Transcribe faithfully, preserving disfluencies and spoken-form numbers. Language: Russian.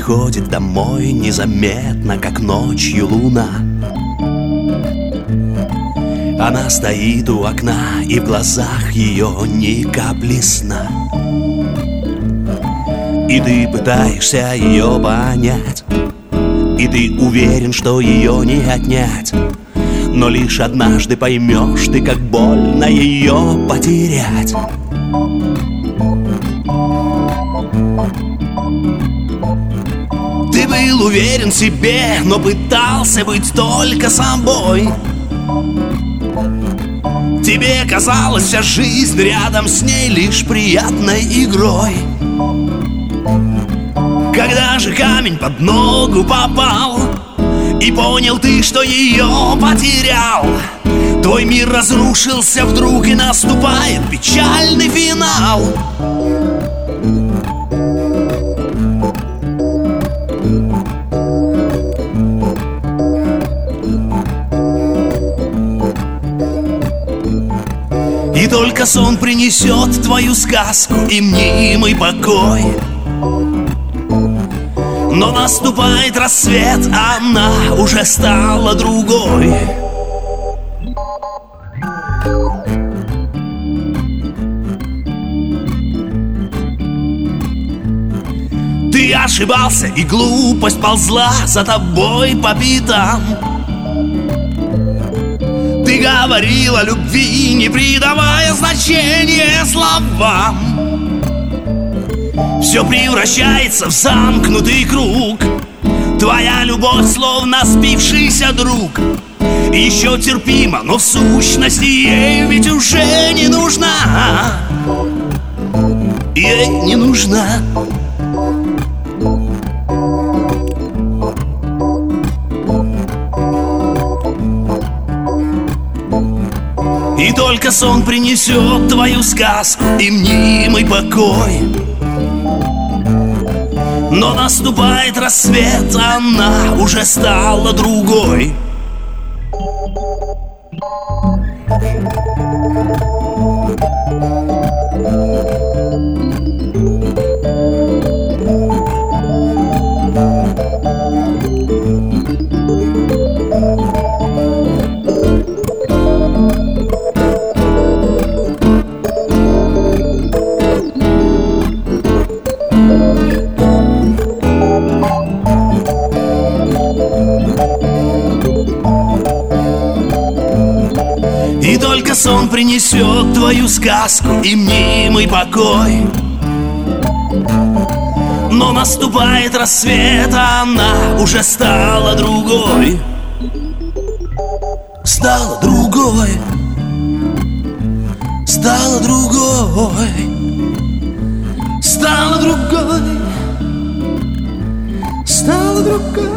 приходит домой незаметно, как ночью луна. Она стоит у окна, и в глазах ее ни капли сна. И ты пытаешься ее понять, и ты уверен, что ее не отнять. Но лишь однажды поймешь ты, как больно ее потерять. Ты был уверен в себе, но пытался быть только собой. Тебе казалась вся жизнь рядом с ней лишь приятной игрой. Когда же камень под ногу попал, и понял ты, что ее потерял, твой мир разрушился вдруг, и наступает печальный финал. И только сон принесет твою сказку и мнимый покой. Но наступает рассвет, а она уже стала другой. Ты ошибался, и глупость ползла за тобой по пятам. Ты говорил о любви, не придавая значения словам. Все превращается в замкнутый круг. Твоя любовь словно спившийся друг. Еще терпимо, но в сущности ей ведь уже не нужна. Ей не нужна. И только сон принесет твою сказку и мнимый покой. Но наступает рассвет, а она уже стала другой. И только сон принесет твою сказку и мнимый покой. Но наступает рассвет, а она уже стала другой. Стала другой. Стала другой. Стала другой. Стала другой.